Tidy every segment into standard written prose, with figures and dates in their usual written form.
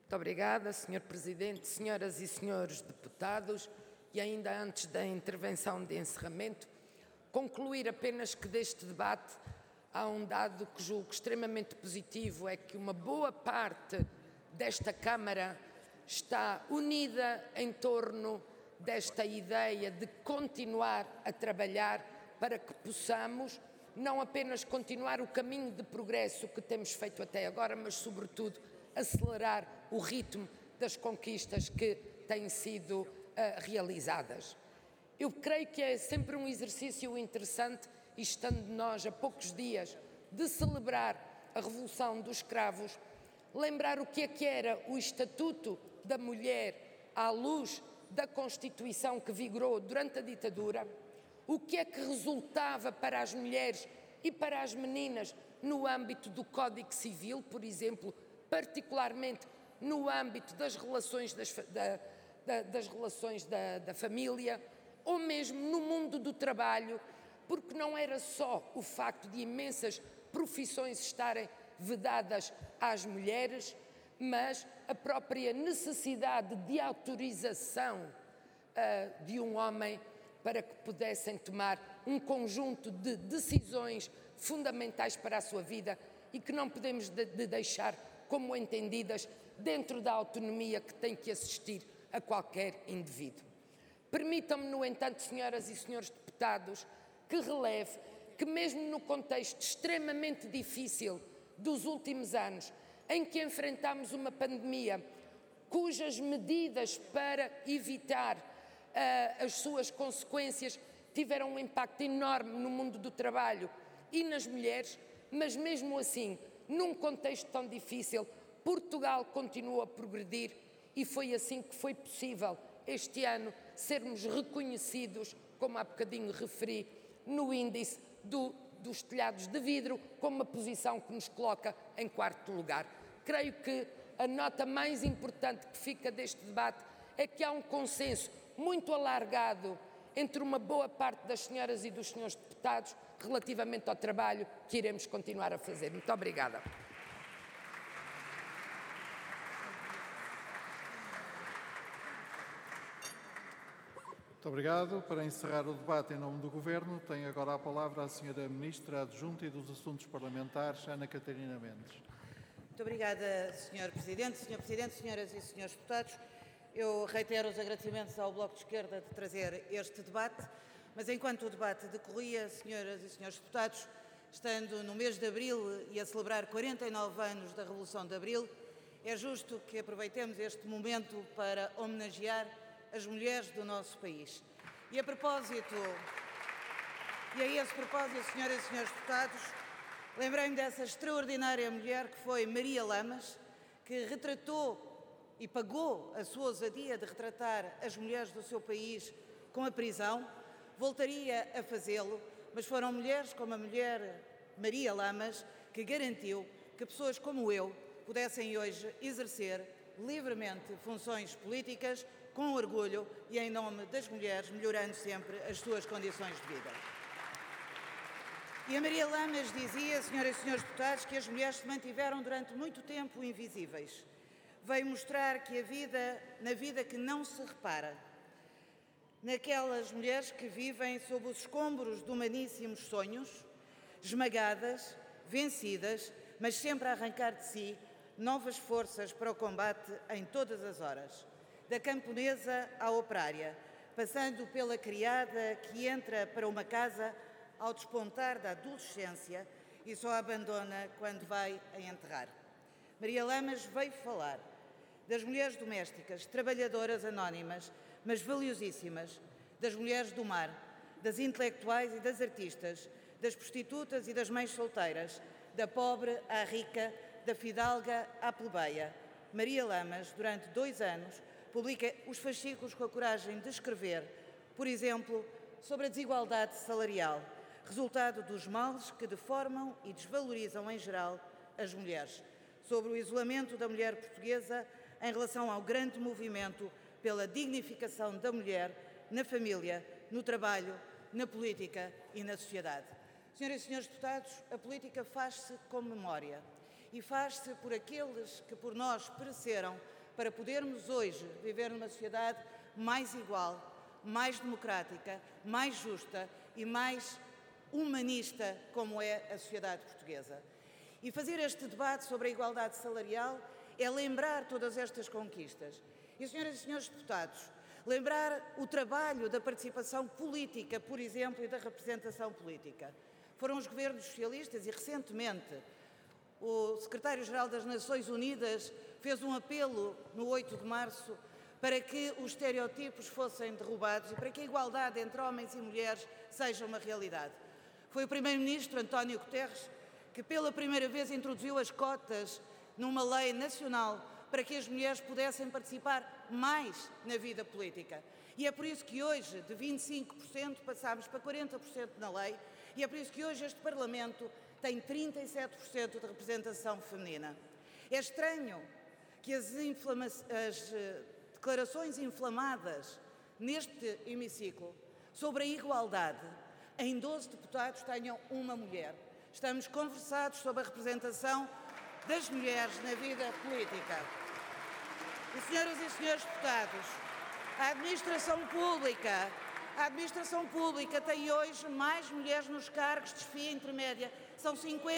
Muito obrigada, Sr. Presidente, senhoras e senhores deputados, e ainda antes da intervenção de encerramento, concluir apenas que deste debate há um dado que julgo extremamente positivo, é que uma boa parte desta Câmara está unida em torno desta ideia de continuar a trabalhar para que possamos não apenas continuar o caminho de progresso que temos feito até agora, mas, sobretudo, acelerar o ritmo das conquistas que têm sido realizadas. Eu creio que é sempre um exercício interessante, e estando nós a poucos dias de celebrar a Revolução dos Cravos, lembrar o que era o Estatuto da Mulher à luz da Constituição que vigorou durante a ditadura, o que é que resultava para as mulheres e para as meninas no âmbito do Código Civil, por exemplo, particularmente no âmbito das relações da família, ou mesmo no mundo do trabalho, porque não era só o facto de imensas profissões estarem vedadas às mulheres, mas a própria necessidade de autorização de um homem para que pudessem tomar um conjunto de decisões fundamentais para a sua vida e que não podemos deixar como entendidas dentro da autonomia que tem que assistir a qualquer indivíduo. Permitam-me, no entanto, senhoras e senhores deputados, que releve que mesmo no contexto extremamente difícil dos últimos anos, em que enfrentamos uma pandemia cujas medidas para evitar as suas consequências tiveram um impacto enorme no mundo do trabalho e nas mulheres, mas mesmo assim, num contexto tão difícil, Portugal continua a progredir e foi assim que foi possível este ano sermos reconhecidos, como há bocadinho referi, no índice dos telhados de vidro, com uma posição que nos coloca em 4º lugar. Creio que a nota mais importante que fica deste debate é que há um consenso muito alargado entre uma boa parte das senhoras e dos senhores deputados relativamente ao trabalho que iremos continuar a fazer. Muito obrigada. Muito obrigado. Para encerrar o debate em nome do Governo, tem agora a palavra a Sra. Ministra Adjunta e dos Assuntos Parlamentares, Ana Catarina Mendes. Muito obrigada, Sr. Presidente. Sr. Presidente, senhoras e senhores deputados, eu reitero os agradecimentos ao Bloco de Esquerda de trazer este debate, mas enquanto o debate decorria, senhoras e senhores deputados, estando no mês de Abril e a celebrar 49 anos da Revolução de Abril, é justo que aproveitemos este momento para homenagear as mulheres do nosso país. E a esse propósito, senhoras e senhores deputados, lembrei-me dessa extraordinária mulher que foi Maria Lamas, que retratou e pagou a sua ousadia de retratar as mulheres do seu país com a prisão, voltaria a fazê-lo, mas foram mulheres como a mulher Maria Lamas que garantiu que pessoas como eu pudessem hoje exercer livremente funções políticas com orgulho e em nome das mulheres, melhorando sempre as suas condições de vida. E a Maria Lamas dizia, senhoras e senhores deputados, que as mulheres se mantiveram durante muito tempo invisíveis. Veio mostrar que na vida que não se repara, naquelas mulheres que vivem sob os escombros de humaníssimos sonhos, esmagadas, vencidas, mas sempre a arrancar de si novas forças para o combate em todas as horas. Da camponesa à operária, passando pela criada que entra para uma casa ao despontar da adolescência e só a abandona quando vai a enterrar. Maria Lamas veio falar das mulheres domésticas, trabalhadoras anónimas, mas valiosíssimas, das mulheres do mar, das intelectuais e das artistas, das prostitutas e das mães solteiras, da pobre à rica, da fidalga à plebeia. Maria Lamas, durante 2 anos, publica os fascículos com a coragem de escrever, por exemplo, sobre a desigualdade salarial, resultado dos males que deformam e desvalorizam em geral as mulheres, sobre o isolamento da mulher portuguesa em relação ao grande movimento pela dignificação da mulher na família, no trabalho, na política e na sociedade. Senhoras e senhores deputados, a política faz-se com memória e faz-se por aqueles que por nós pereceram para podermos hoje viver numa sociedade mais igual, mais democrática, mais justa e mais humanista, como é a sociedade portuguesa. E fazer este debate sobre a igualdade salarial é lembrar todas estas conquistas. E, senhoras e senhores deputados, lembrar o trabalho da participação política, por exemplo, e da representação política. Foram os governos socialistas e, recentemente, o secretário-geral das Nações Unidas fez um apelo no 8 de março para que os estereótipos fossem derrubados e para que a igualdade entre homens e mulheres seja uma realidade. Foi o primeiro-ministro, António Guterres, que pela primeira vez introduziu as cotas numa lei nacional para que as mulheres pudessem participar mais na vida política. E é por isso que hoje, de 25%, passámos para 40% na lei, e é por isso que hoje este Parlamento tem 37% de representação feminina. É estranho que as declarações inflamadas neste hemiciclo sobre a igualdade, em 12 deputados tenham uma mulher. Estamos conversados sobre a representação das mulheres na vida política. E, senhoras e senhores deputados, a administração pública tem hoje mais mulheres nos cargos de chefia intermédia. São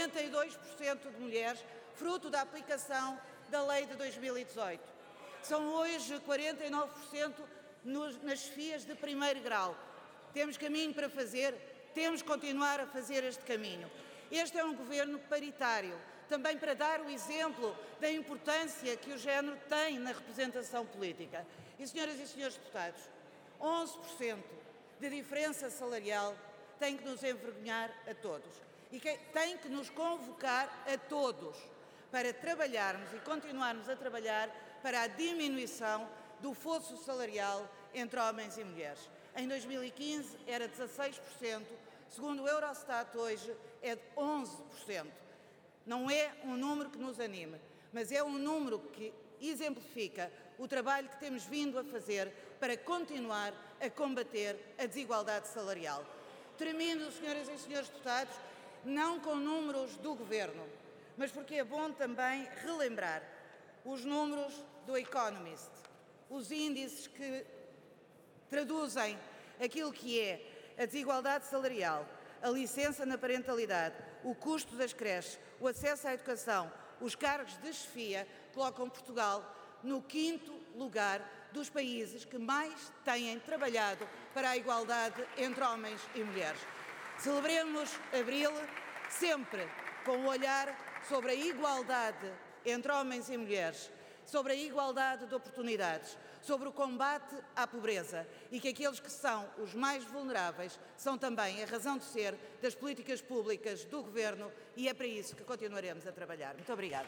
52% de mulheres, fruto da aplicação da lei de 2018. São hoje 49% nas chefias de primeiro grau. Temos caminho para fazer, temos que continuar a fazer este caminho. Este é um governo paritário, também para dar o exemplo da importância que o género tem na representação política. E, senhoras e senhores deputados, 11% de diferença salarial tem que nos envergonhar a todos e tem que nos convocar a todos para trabalharmos e continuarmos a trabalhar para a diminuição do fosso salarial entre homens e mulheres. Em 2015 era 16%, segundo o Eurostat hoje é de 11%. Não é um número que nos anime, mas é um número que exemplifica o trabalho que temos vindo a fazer para continuar a combater a desigualdade salarial. Termino, senhoras e senhores deputados, não com números do Governo, mas porque é bom também relembrar os números do Economist, os índices que traduzem aquilo que é a desigualdade salarial, a licença na parentalidade, o custo das creches, o acesso à educação, os cargos de chefia, colocam Portugal no 5º lugar dos países que mais têm trabalhado para a igualdade entre homens e mulheres. Celebremos Abril sempre com o olhar sobre a igualdade entre homens e mulheres, sobre a igualdade de oportunidades, sobre o combate à pobreza e que aqueles que são os mais vulneráveis são também a razão de ser das políticas públicas do Governo e é para isso que continuaremos a trabalhar. Muito obrigada.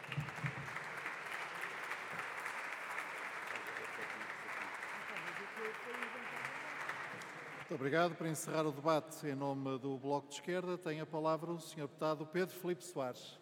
Muito obrigado. Para encerrar o debate em nome do Bloco de Esquerda, tem a palavra o Sr. Deputado Pedro Filipe Soares.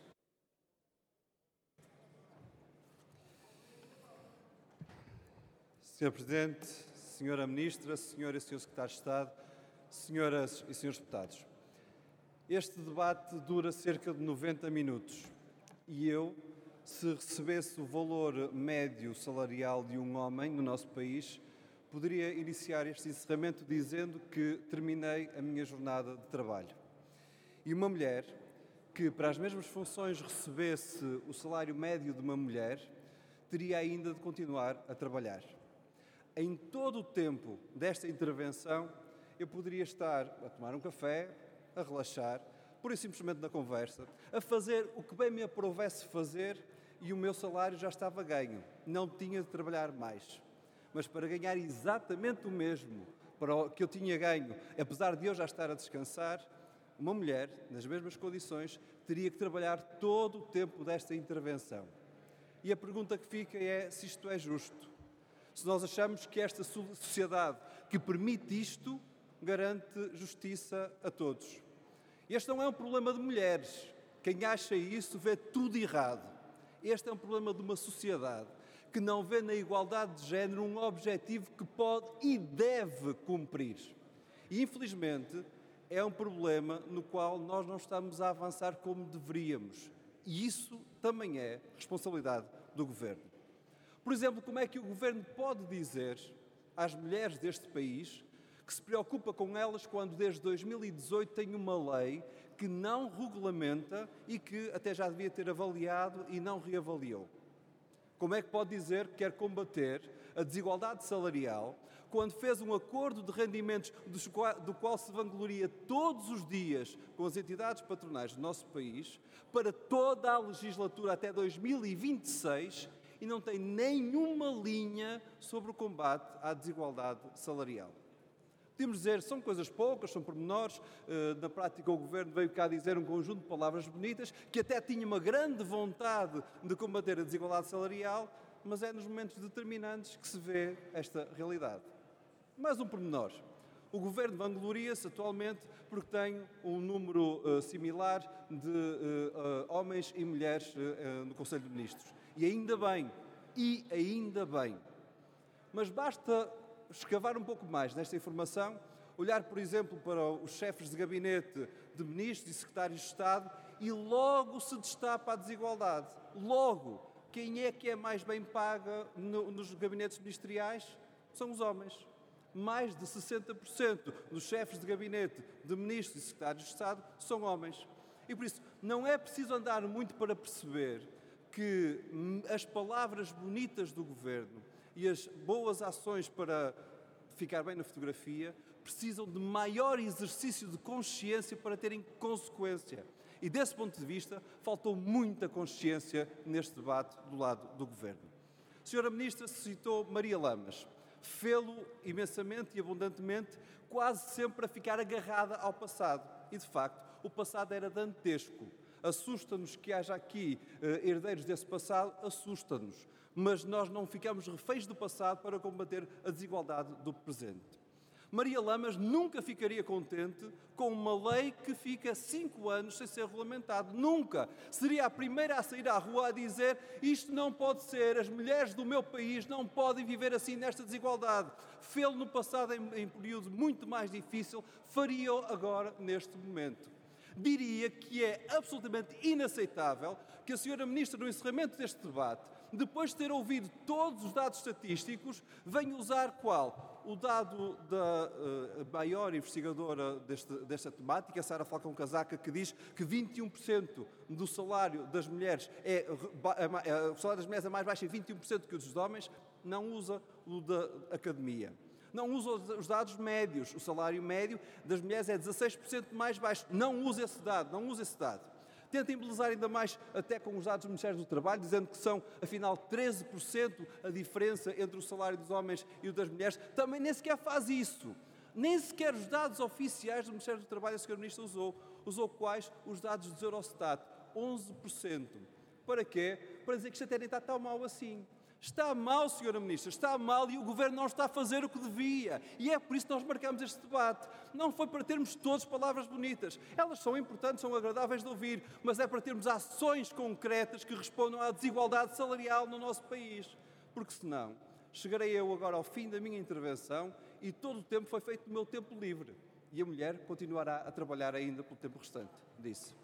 Sr. Presidente, Sra. Ministra, Sra. e Sr. Secretário de Estado, Senhoras e Srs. Deputados, este debate dura cerca de 90 minutos e eu, se recebesse o valor médio salarial de um homem no nosso país, poderia iniciar este encerramento dizendo que terminei a minha jornada de trabalho. E uma mulher que, para as mesmas funções, recebesse o salário médio de uma mulher, teria ainda de continuar a trabalhar. Em todo o tempo desta intervenção, eu poderia estar a tomar um café, a relaxar, pura e simplesmente na conversa, a fazer o que bem me aprovesse fazer e o meu salário já estava ganho. Não tinha de trabalhar mais. Mas para ganhar exatamente o mesmo para o que eu tinha ganho, apesar de eu já estar a descansar, uma mulher, nas mesmas condições, teria que trabalhar todo o tempo desta intervenção. E a pergunta que fica é se isto é justo. Se nós achamos que esta sociedade que permite isto garante justiça a todos. Este não é um problema de mulheres. Quem acha isso vê tudo errado. Este é um problema de uma sociedade que não vê na igualdade de género um objetivo que pode e deve cumprir. E, infelizmente, é um problema no qual nós não estamos a avançar como deveríamos. E isso também é responsabilidade do Governo. Por exemplo, como é que o Governo pode dizer às mulheres deste país que se preocupa com elas quando desde 2018 tem uma lei que não regulamenta e que até já devia ter avaliado e não reavaliou? Como é que pode dizer que quer combater a desigualdade salarial quando fez um acordo de rendimentos do qual se vangloria todos os dias com as entidades patronais do nosso país para toda a legislatura até 2026 e não tem nenhuma linha sobre o combate à desigualdade salarial? Podemos dizer, são coisas poucas, são pormenores. Na prática, o Governo veio cá dizer um conjunto de palavras bonitas, que até tinha uma grande vontade de combater a desigualdade salarial, mas é nos momentos determinantes que se vê esta realidade. Mais um pormenor. O Governo vangloria-se atualmente porque tem um número similar de homens e mulheres no Conselho de Ministros. E ainda bem. Mas basta escavar um pouco mais nesta informação, olhar, por exemplo, para os chefes de gabinete de ministros e secretários de Estado e logo se destapa a desigualdade. Logo, quem é que é mais bem paga nos gabinetes ministeriais? São os homens. Mais de 60% dos chefes de gabinete de ministros e secretários de Estado são homens. E por isso, não é preciso andar muito para perceber que as palavras bonitas do Governo e as boas ações para ficar bem na fotografia precisam de maior exercício de consciência para terem consequência. E desse ponto de vista, faltou muita consciência neste debate do lado do Governo. A Senhora Ministra citou Maria Lamas. Fê-lo imensamente e abundantemente, quase sempre a ficar agarrada ao passado. E, de facto, o passado era dantesco. Assusta-nos que haja aqui herdeiros desse passado, assusta-nos. Mas nós não ficamos reféns do passado para combater a desigualdade do presente. Maria Lamas nunca ficaria contente com uma lei que fica 5 anos sem ser regulamentado. Nunca! Seria a primeira a sair à rua a dizer isto não pode ser, as mulheres do meu país não podem viver assim nesta desigualdade. Fê-lo no passado em período muito mais difícil, faria-o agora neste momento. Diria que é absolutamente inaceitável que a Sra. Ministra, no encerramento deste debate, depois de ter ouvido todos os dados estatísticos, venha usar qual? O dado da maior investigadora desta temática, a Sara Falcão Casaca, que diz que 21% do salário das mulheres o salário das mulheres é mais baixo em 21% que o dos homens, não usa o da academia. Não usa os dados médios. O salário médio das mulheres é 16% mais baixo. Não usa esse dado. Tenta embelezar ainda mais até com os dados do Ministério do Trabalho, dizendo que são, afinal, 13% a diferença entre o salário dos homens e o das mulheres. Também nem sequer faz isso. Nem sequer os dados oficiais do Ministério do Trabalho a Sra. Ministra usou. Usou quais? Os dados do Eurostat. 11%. Para quê? Para dizer que isto até nem está tão mal assim. Está mal, Sra. Ministra, está mal e o Governo não está a fazer o que devia. E é por isso que nós marcamos este debate. Não foi para termos todas palavras bonitas. Elas são importantes, são agradáveis de ouvir, mas é para termos ações concretas que respondam à desigualdade salarial no nosso país. Porque senão, chegarei eu agora ao fim da minha intervenção e todo o tempo foi feito no meu tempo livre. E a mulher continuará a trabalhar ainda pelo tempo restante. Disse.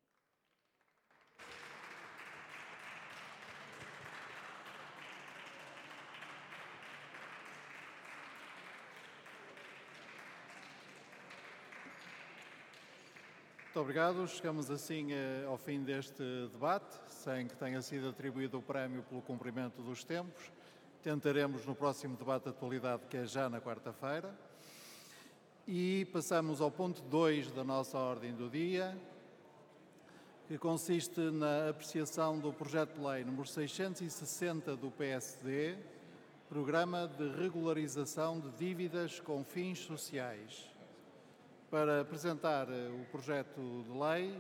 Muito obrigado. Chegamos assim ao fim deste debate, sem que tenha sido atribuído o prémio pelo cumprimento dos tempos. Tentaremos no próximo debate de atualidade, que é já na quarta-feira. E passamos ao ponto 2 da nossa ordem do dia, que consiste na apreciação do projeto de lei número 660 do PSD, Programa de Regularização de Dívidas com Fins Sociais. Para apresentar o projeto de lei,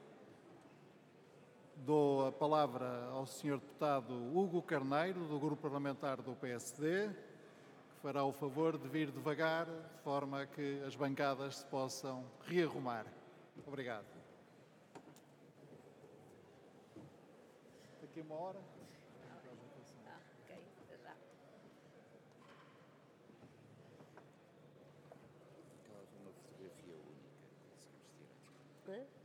dou a palavra ao Sr. Deputado Hugo Carneiro, do Grupo Parlamentar do PSD, que fará o favor de vir devagar, de forma a que as bancadas se possam rearrumar. Obrigado. Daqui a uma hora. Ok, já. Uma fotografia única, conseguimos tirar.